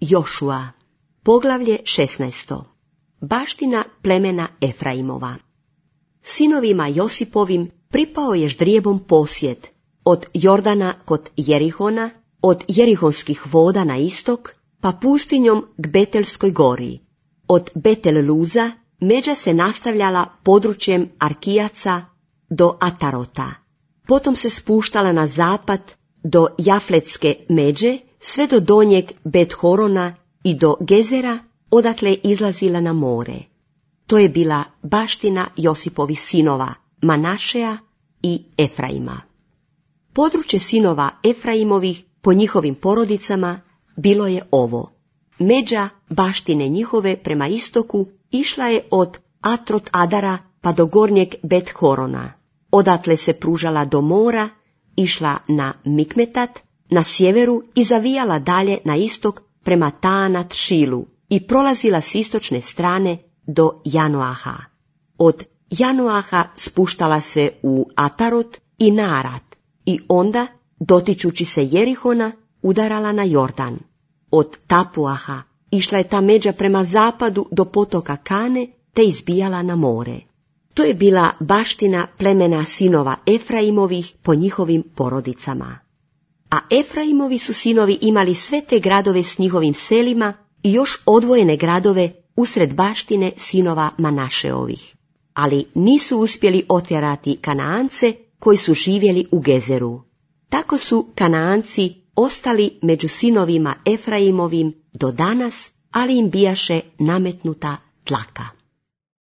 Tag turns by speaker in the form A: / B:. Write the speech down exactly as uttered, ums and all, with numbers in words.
A: Jošua, poglavlje šesnaesto. Baština plemena Efraimova. Sinovima Josipovim pripao je ždrijebom posjed od Jordana kod Jerihona, od Jerihonskih voda na istok, pa pustinjom k Betelskoj gori. Od Betel Luza međa se nastavljala područjem Arkijaca do Atarota. Potom se spuštala na zapad do Jafletske međe, sve do donjeg Bet-horona i do Gezera, odakle je izlazila na more. To je bila baština Josipovih sinova, Manašeja i Efraima. Područje sinova Efraimovih po njihovim porodicama bilo je ovo. Međa baštine njihove prema istoku išla je od Atrot Adara pa do gornjeg Bet-horona. Odatle se pružala do mora, išla na Mikmetat, na sjeveru i zavijala dalje na istok prema Taanat Šilu i prolazila s istočne strane do Janoaha. Od Janoaha spuštala se u Atarot i Naarat i onda, dotičući se Jerihona, udarala na Jordan. Od Tapuaha išla je ta međa prema zapadu do potoka Kane te izbijala na more. To je bila baština plemena sinova Efraimovih po njihovim porodicama. A Efraimovi su sinovi imali sve te gradove s njihovim selima i još odvojene gradove usred baštine sinova Manašeovih. Ali nisu uspjeli otjerati Kanaance koji su živjeli u Gezeru. Tako su Kanaanci ostali među sinovima Efraimovim do danas, ali im bijaše nametnuta tlaka.